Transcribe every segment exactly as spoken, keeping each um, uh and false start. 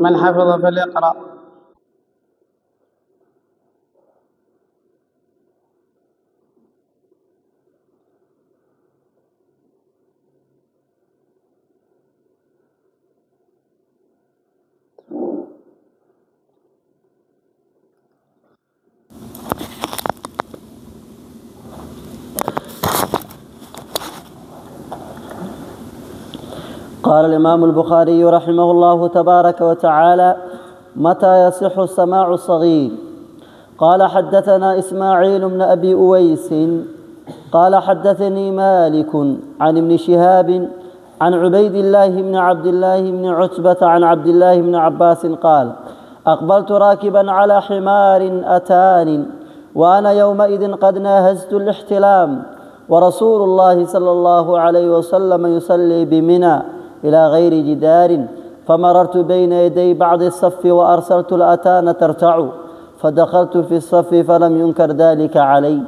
من حفظ فليقرأ. قال الإمام البخاري رحمه الله تبارك وتعالى: متى يصح السماع الصغير؟ قال: حدثنا إسماعيل بن أبي أويس قال: حدثني مالك عن ابن شهاب عن عبيد الله بن عبد الله بن عتبة عن عبد الله بن عباس قال: أقبلت راكبا على حمار أتان وأنا يومئذ قد ناهزت الاحتلام، ورسول الله صلى الله عليه وسلم يصلي بمنى إلى غير جدار، فمررت بين يدي بعض الصف وأرسلت الأتان ترتع، فدخلت في الصف فلم ينكر ذلك علي.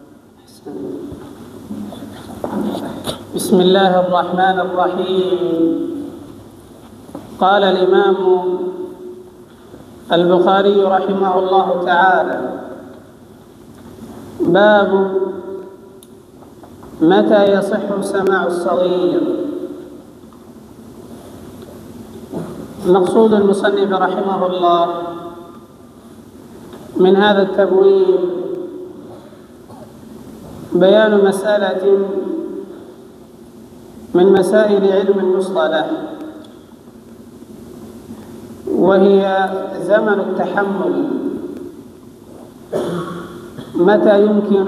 بسم الله الرحمن الرحيم. قال الإمام البخاري رحمه الله تعالى: باب متى يصح سماع الصغير. مقصود المصنف رحمه الله من هذا التبويب بيان مسألة من مسائل علم المصطلح، وهي زمن التحمل. متى يمكن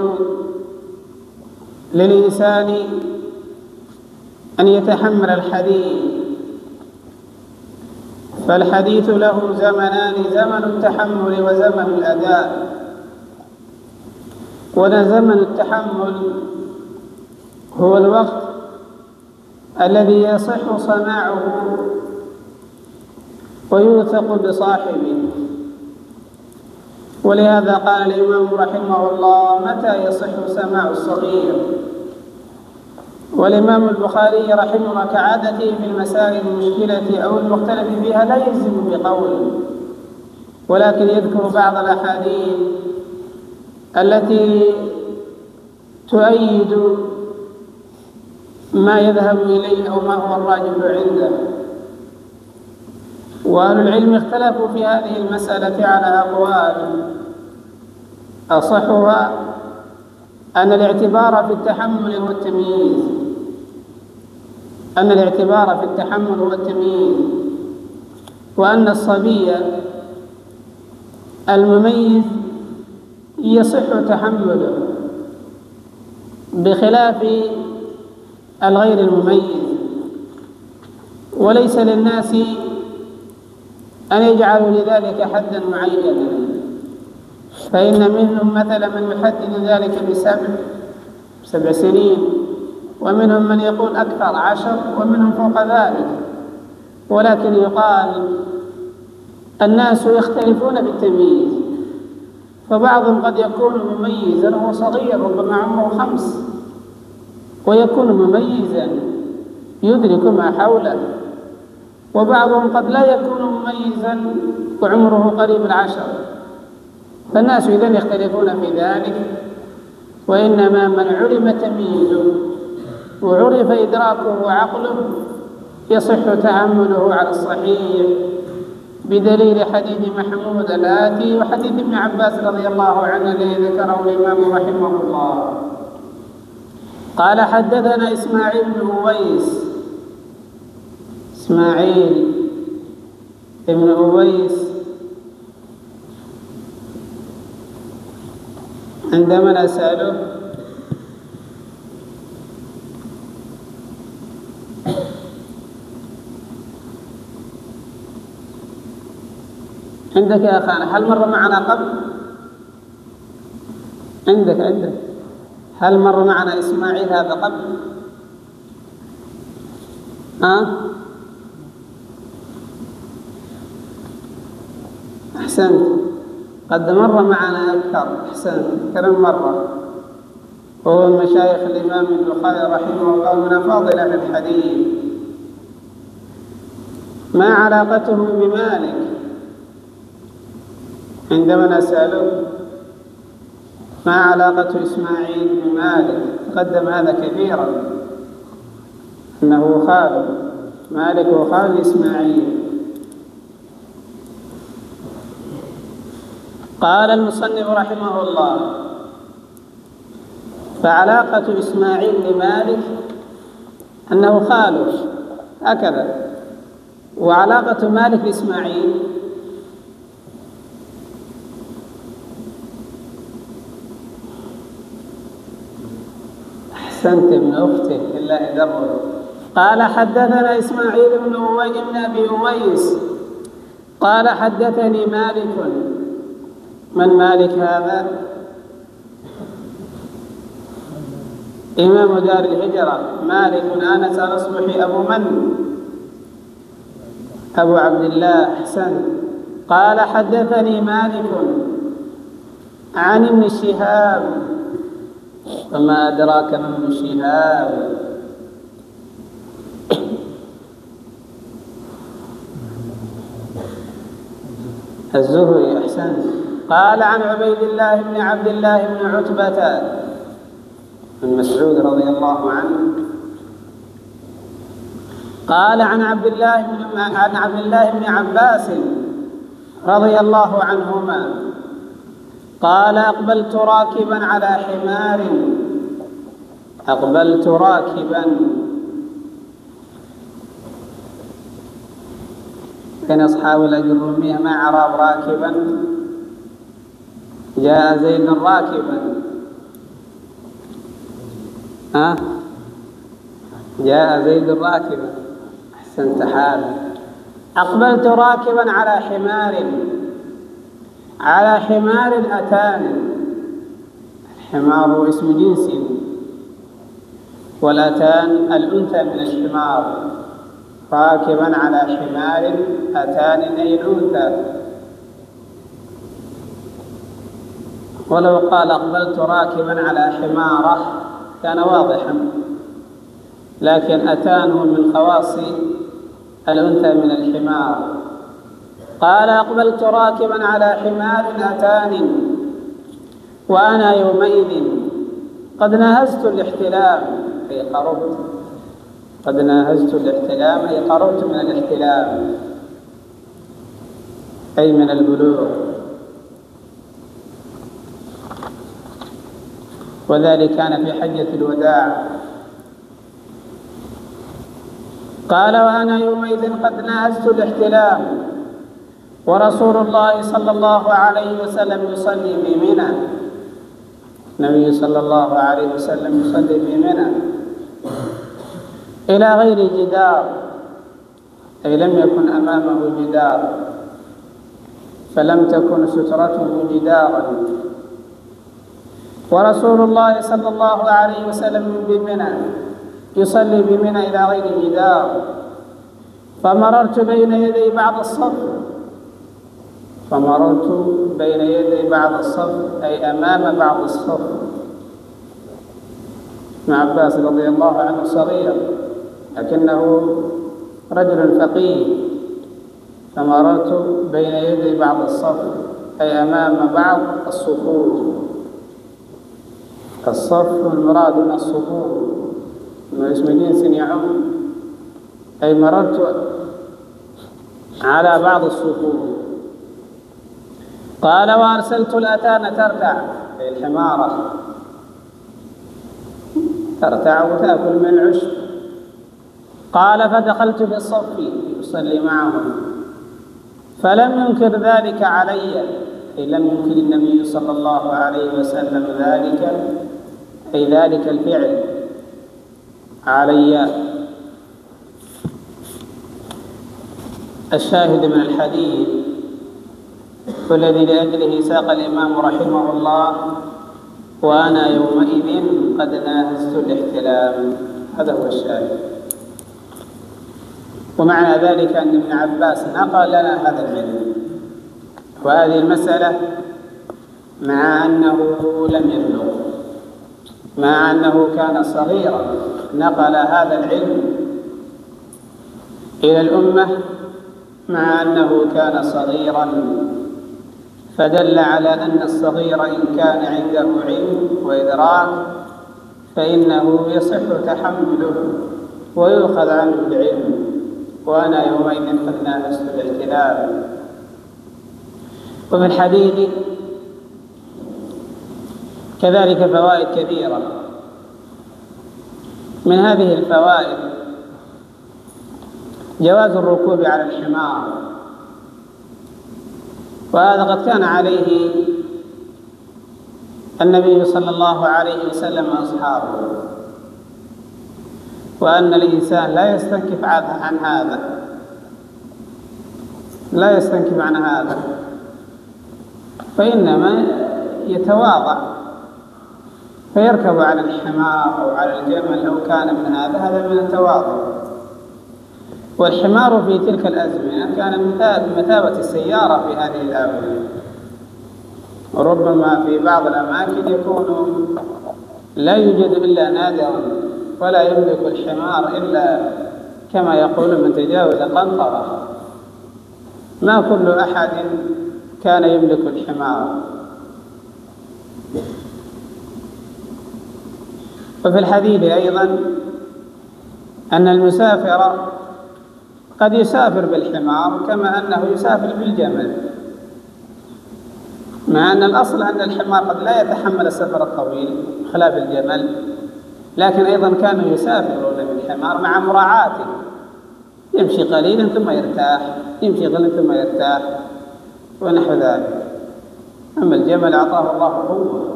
للإنسان أن يتحمل الحديث؟ فالحديث له زمنان: زمن التحمل وزمن الأداء. وزمن التحمل هو الوقت الذي يصح سماعه ويوثق بصاحبه، ولهذا قال الإمام رحمه الله: متى يصح سماع الصغير؟ والإمام البخاري رحمه الله كعادته في المسائل المشكلة أو المختلف فيها لا يجزم بقول، ولكن يذكر بعض الأحاديث التي تؤيد ما يذهب إليه أو ما هو الراجح عنده. وأهل العلم اختلفوا في هذه المسألة على أقوال، أصحها أن الاعتبار في التحمل هو التمييز أن الاعتبار في التحمل هو التمييز وأن الصبي المميز يصح تحمله بخلاف الغير المميز. وليس للناس أن يجعلوا لذلك حدا معينا، فإن منهم مثلا من يحدد ذلك بسبع سبع سنين، ومنهم من يقول أكثر عشر، ومنهم فوق ذلك. ولكن يقال الناس يختلفون بالتمييز، فبعضهم قد يكون مميزا وهو صغير ربما عمره خمس، ويكون مميزا يدرك ما حوله، وبعضهم قد لا يكون مميزا وعمره قريب العشر. فالناس إذن يختلفون في ذلك، وإنما من علم تمييزه وعرف إدراكه وعقله يصح تحمله على الصحيح بدليل حديث محمود الآتي وحديث ابن عباس رضي الله عنه الذي ذكره الإمام رحمه الله. قال: حدثنا إسماعيل بن أويس إسماعيل بن أويس عندما نسأله عندك يا أخانا هل مر معنا قبل؟ عندك عندك هل مر معنا إسماعيل هذا قبل؟ ها؟ أحسنت، قد مر معنا أكثر. أحسنت، كم مرة. وهو من مشايخ الإمام البخاري رحمه الله من أفاضل في الحديث. ما علاقته بمالك؟ عندما نسأله ما علاقة إسماعيل بمالك تقدم هذا كثيرا، أنه خال مالك وخال إسماعيل. قال المصنف رحمه الله: فعلاقة إسماعيل بمالك أنه خاله هكذا، وعلاقة مالك بإسماعيل أحسنت ابن أخته إلا إدره. قال حدثنا إسماعيل بن بن أبي أويس قال حدثني مالك. من مالك هذا؟ إمام دار الهجرة مالك بن أنس الأصبحي أبو من؟ أبو عبد الله. أحسن. قال حدثني مالك عن ابن شهاب. وما أدراك ما ابن شهاب؟ الزهري. أحسن. قال عن عبيد الله بن عبد الله بن عتبة بن مسعود رضي الله عنه قال عن عبد الله بن عن عبد الله بن عباس رضي الله عنهما قال أقبلت راكبا على حمار. أقبلت راكبا كان أصحاب الأجرومية ما عرب راكبا. جاء زيد راكبا. ها جاء زيد راكبا. أحسنت حال. أقبلت راكبا على حمار. على حمار أتان. الحمار هو اسم جنس، والأتان الأنثى من الحمار. راكبا على حمار أتان أي الأنثى. ولو قال أقبلت راكبا على حمارة كان واضحا، لكن أتان هو من خواص الأنثى من الحمار. قال أقبلت راكبا على حمار أتان وأنا يومئذ قد ناهزت الاحتلام أي قربت. قد ناهزت الاحتلام أي قربت من الاحتلام أي من البلوغ، وذلك كان في حجة الوداع. قال وأنا يومئذ قد ناهزت الاحتلام ورسول الله صلى الله عليه وسلم يصلي بمنى. النبي صلى الله عليه وسلم يصلي بمنى إلى غير جدار، أي لم يكن أمامه جدار، فلم تكن سترته جدارا. ورسول الله صلى الله عليه وسلم بمنى يصلي بمنى إلى غير جدار. فمررت بين يدي بعض الصف فمررت بين يدي بعض الصف أي أمام بعض الصف. ابن عباس رضي الله عنه صغير لكنه رجل فقيه. فمررت بين يدي بعض الصف أي أمام بعض الصفوف. الصف المراد من الصفوف من اسم جنس يعم، أي مررت على بعض الصفوف. قال وأرسلت الأتان ترتع أي الحمارة ترتع وتأكل من العشب. قال فدخلت في الصف يصلي معهم فلم ينكر ذلك علي، أي لم ينكر النبي صلى الله عليه وسلم ذلك أي ذلك الفعل علي. الشاهد من الحديث والذي لأجله ساق الإمام رحمه الله وأنا يومئذ قد ناهزت الاحتلام، هذا هو الشاهد. ومعنى ذلك أن ابن عباس نقل لنا هذا العلم، وهذه المسألة مع أنه لم يبلغ، مع أنه كان صغيرا، نقل هذا العلم إلى الأمة مع أنه كان صغيرا، فدل على أن الصغير إن كان عنده علم وإدراك فإنه يصح تحمله ويؤخذ عنه العلم، وأنا يومئذ قد ناهزت الاحتلال. وفي الحديث كذلك فوائد كثيرة. من هذه الفوائد جواز الركوب على الحمار، وهذا قد كان عليه النبي صلى الله عليه وسلم وأصحابه، وأن الإنسان لا يستنكف عن هذا لا يستنكف عن هذا فإنما يتواضع فيركب على الحمار أو على الجمل لو كان من هذا هذا من التواضع. والحمار في تلك الأزمنة كان بمثابة السيارة في هذه الآونة، وربما في بعض الأماكن يكون لا يوجد إلا نادرا، ولا يملك الحمار إلا كما يقول من تجاوز قنطرة، ما كل أحد كان يملك الحمار. وفي الحديث أيضا أن المسافر قد يسافر بالحمار كما أنه يسافر بالجمل، مع أن الأصل أن الحمار قد لا يتحمل السفر الطويل خلاف الجمل، لكن أيضا كانوا يسافرون بالحمار مع مراعاته، يمشي قليلا ثم يرتاح، يمشي قليلا ثم يرتاح ونحو ذلك. أما الجمل أعطاه الله قوة.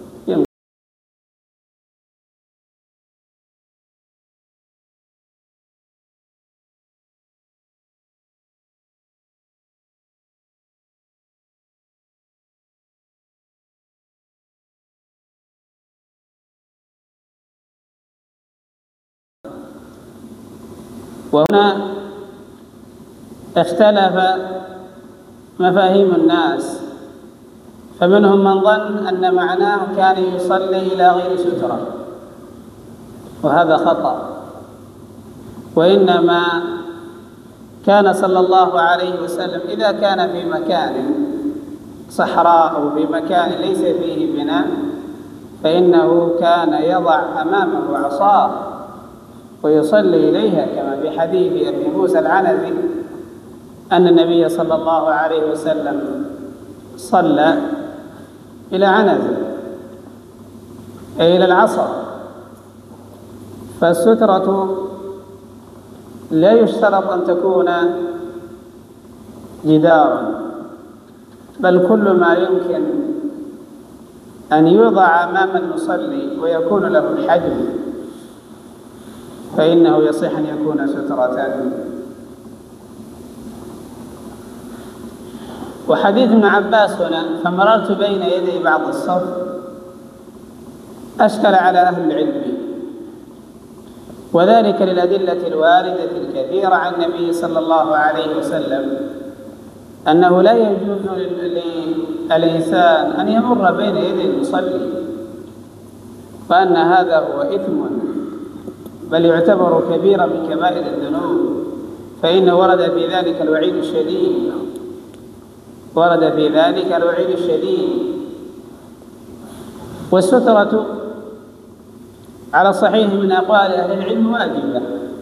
وهنا اختلف مفاهيم الناس، فمنهم من ظن أن معناه كان يصلي إلى غير سترة، وهذا خطأ، وإنما كان صلى الله عليه وسلم إذا كان في مكان صحراء أو في مكان ليس فيه بناء فإنه كان يضع أمامه عصاه ويصلي إليها، كما في حديث أبي موسى العنزي أن النبي صلى الله عليه وسلم صلى إلى عنزة أي إلى العصر. فالسترة لا يشترط أن تكون جدارا، بل كل ما يمكن أن يوضع أمام المصلي ويكون له الحجم فإنه يصح أن يكون سترة. وحديث ابن عباس هنا فمررت بين يدي بعض الصف أشكل على أهل العلم، وذلك للأدلة الواردة الكثيرة عن النبي صلى الله عليه وسلم أنه لا يجوز للإنسان أن يمر بين يدي المصلي، وأن هذا هو إثم بل يعتبر كبيرا من كبائر الذنوب، فإن ورد في ذلك الوعيد الشديد ورد في ذلك الوعيد الشديد. والسترة على الصحيح من أقوال أهل العلم واجبة،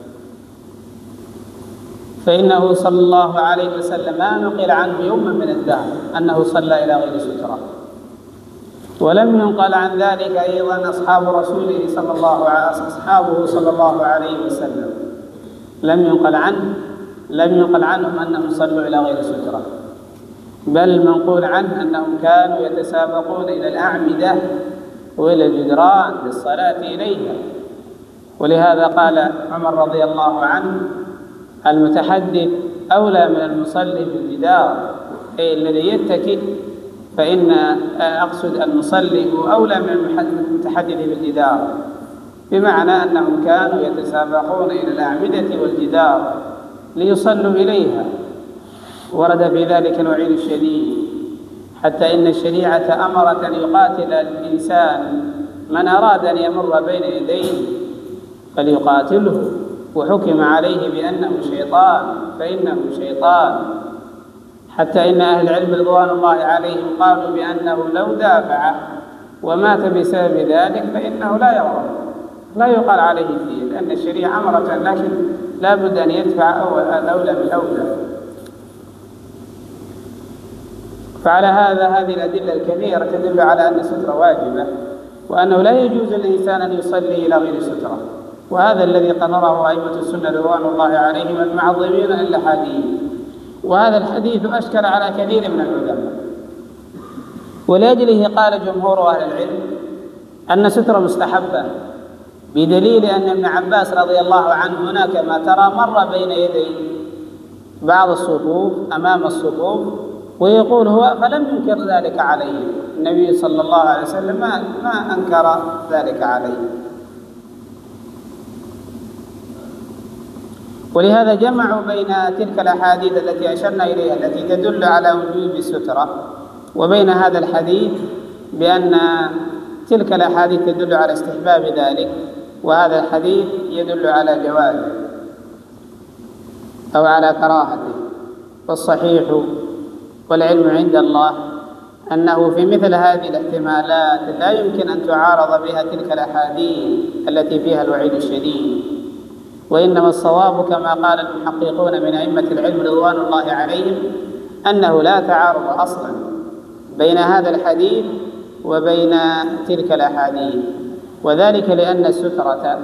فإنه صلى الله عليه وسلم ما نقل عنه يوما من الدهر أنه صلى إلى غير سترة، ولم ينقل عن ذلك أيضا أصحاب رسوله صلى الله عليه أصحابه صلى الله عليه وسلم لم ينقل عنه لم ينقل عنهم أنهم صلوا إلى غير سترة، بل منقول عنه أنهم كانوا يتسابقون إلى الأعمدة وإلى الجدران للصلاة إليها. ولهذا قال عمر رضي الله عنه المتحدث أولى من المصلي بالجدار، أي الذي يتكئ، فإن أقصد المصلي هو أولى من المتحدث بالجدار، بمعنى أنهم كانوا يتسابقون إلى الأعمدة والجدار ليصلوا إليها. ورد في ذلك الوعيد الشديد، حتى إن الشريعة أمرت أن يقاتل الإنسان من أراد أن يمر بين يديه فليقاتله، وحكم عليه بأنه شيطان فإنه شيطان، حتى إن أهل العلم رضوان الله عليهم قالوا بأنه لو دافع ومات بسبب ذلك فإنه لا يغرر، لا يقال عليه فيه، لأن الشريعة أمرت، لكن لا بد أن يدفع الأولى بالأولى. فعلى هذا هذه الأدلة الكثيرة تدل على أن السترة واجبة، وأنه لا يجوز للإنسان أن يصلي إلى غير سترة، وهذا الذي قرره أئمة السنة رضوان الله عليهم المعظمين للأحاديث. وهذا الحديث أشكل على كثير من العلماء، ولأجله قال جمهور أهل العلم أن سترة مستحبة، بدليل أن ابن عباس رضي الله عنه هنا كما ترى مر بين يدي بعض الصفوف أمام الصفوف، ويقول هو فلم ينكر ذلك عليه، النبي صلى الله عليه وسلم ما, ما أنكر ذلك عليه. ولهذا جمعوا بين تلك الأحاديث التي أشرنا إليها التي تدل على وجوب السترة وبين هذا الحديث، بأن تلك الأحاديث تدل على استحباب ذلك، وهذا الحديث يدل على جوازه أو على كراهته. والصحيح والعلم عند الله أنه في مثل هذه الاحتمالات لا يمكن أن تعارض بها تلك الأحاديث التي فيها الوعيد الشديد، وإنما الصواب كما قال المحققون من أئمة العلم رضوان الله عليهم أنه لا تعارض أصلا بين هذا الحديث وبين تلك الأحاديث، وذلك لأن السترة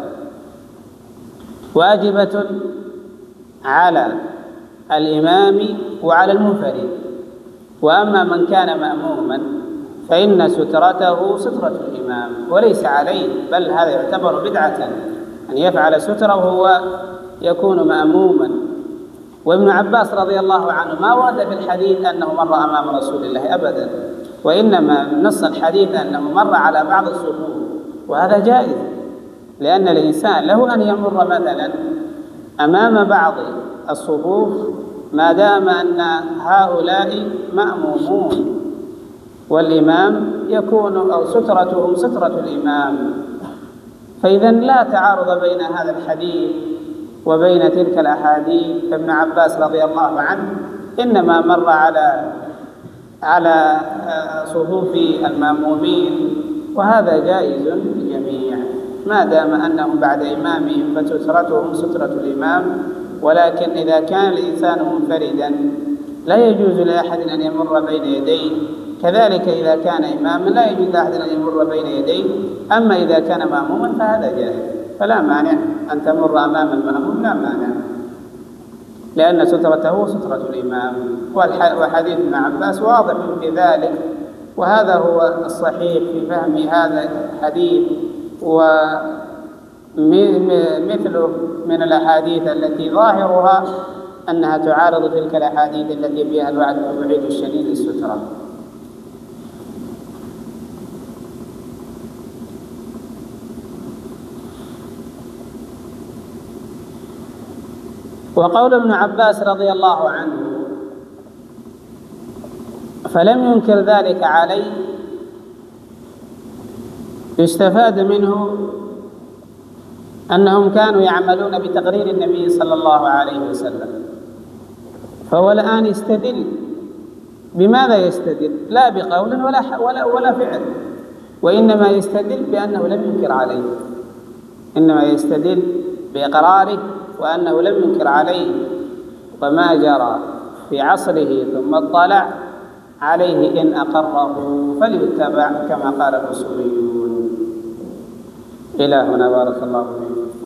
واجبة على الإمام وعلى المنفرد، وأما من كان مأموما فإن سترته سترة الإمام وليس عليه، بل هذا يعتبر بدعة أن يفعل سترة وهو يكون مأموما. وابن عباس رضي الله عنه ما ورد في الحديث أنه مر أمام رسول الله أبدا، وإنما نص الحديث أنه مر على بعض الصفوف، وهذا جائز، لأن الإنسان له أن يمر مثلا أمام بعض الصفوف ما دام أن هؤلاء مأمومون، والإمام يكون أو سترتهم سترة الإمام. فإذا لا تعارض بين هذا الحديث وبين تلك الأحاديث. فابن عباس رضي الله عنه إنما مر على على صفوف المأمومين، وهذا جائز للجميع ما دام أنهم بعد إمامهم فسترتهم سترة الإمام. ولكن إذا كان الإنسان منفردا لا يجوز لأحد أن يمر بين يديه، كذلك إذا كان إماما لا يجوز لأحد أن يمر بين يديه. أما إذا كان مأموما فهذا جائز، فلا مانع أن تمر أمام المأموم، لا مانع، لأن سترته سترة الإمام. وحديث ابن عباس واضح في ذلك، وهذا هو الصحيح في فهم هذا الحديث، ومثله من الأحاديث التي ظاهرها أنها تعارض تلك الأحاديث التي فيها الوعيد الشديد للسترة. وقول ابن عباس رضي الله عنه فلم ينكر ذلك عليه يستفاد منه أنهم كانوا يعملون بتقرير النبي صلى الله عليه وسلم، فهو الآن يستدل. بماذا يستدل؟ لا بقول ولا ولا ولا فعل، وإنما يستدل بأنه لم ينكر عليه، إنما يستدل بإقراره وأنه لم ينكر عليه، وما جرى في عصره ثم اطلع عليه إن أقره فليتبع كما قال الأصوليون. إلى هنا بارك الله فيكم.